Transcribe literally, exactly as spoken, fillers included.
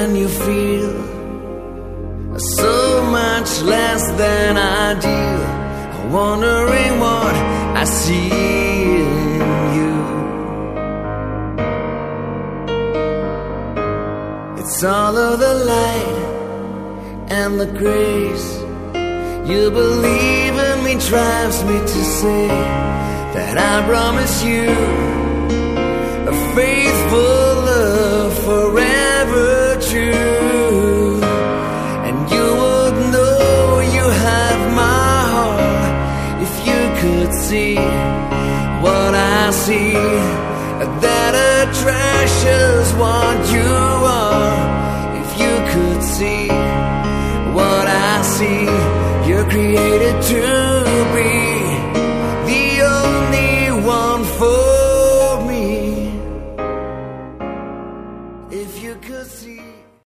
when you feel so much less than I do, wondering what I see in you. It's all of the light and the grace you believe in me drives me to say that I promise you a faithful love, forever true. And you would know you have my heart if you could see what I see, that it treasures what you are. If you could see what I see, you're created to be the only one for me. If you could see